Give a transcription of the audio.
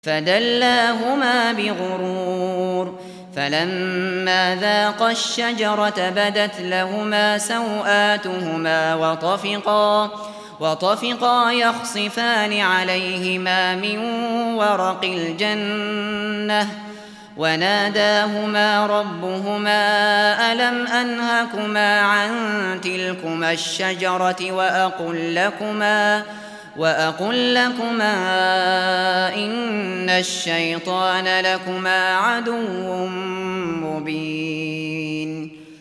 فدلاهما بغرور. فلما ذاقا الشجرة بدت لهما سوآتهما وطفقا يخصفان عليهما من ورق الجنة وناداهما ربهما ألم أنهكما عن تلكما الشجرة وأقل لكما إن الشيطان لكما عدو مبين.